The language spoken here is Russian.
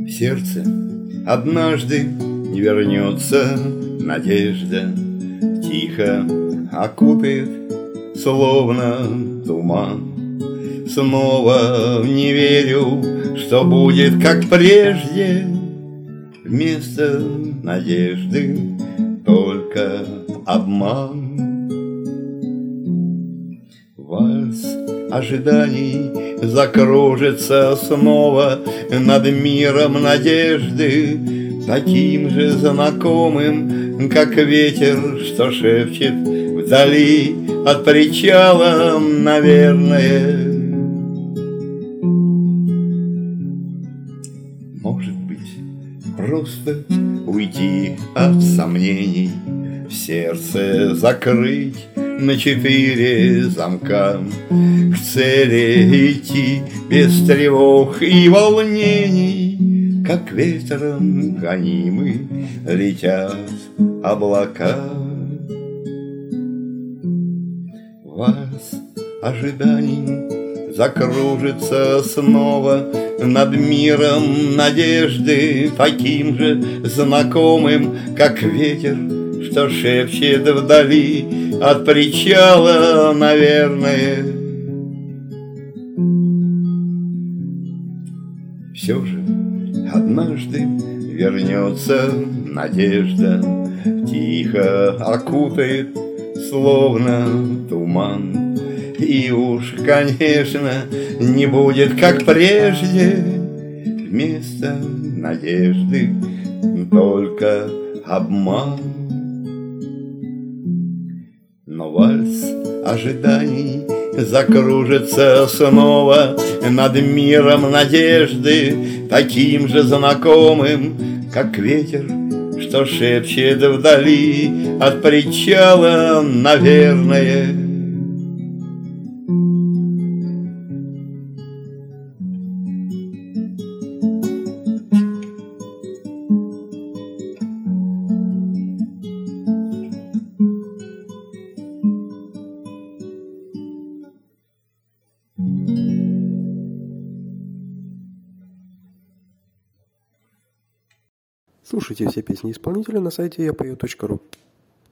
сердце однажды не вернется надежда, тихо окутает, словно туман. Снова не верю, что будет как прежде, вместо надежды только обман. Вальс ожиданий закружится снова над миром надежды, таким же знакомым, как ветер, что шепчет вдали от причала, наверное. Может быть, просто уйти от сомнений, в сердце закрыть на 4 замка, к цели идти без тревог и волнений, как ветром гонимы летят облака. Вальс ожиданий закружится снова над миром надежды, таким же знакомым, как ветер, что шепчет вдали от причала, наверное. Все же однажды вернется надежда, тихо окутает, словно туман. И уж, конечно, не будет, как прежде, вместо надежды только обман. Но вальс ожиданий закружится снова над миром надежды, таким же знакомым, как ветер, что шепчет вдали от причала, наверное. Слушайте все песни исполнителя на сайте yapою.ru.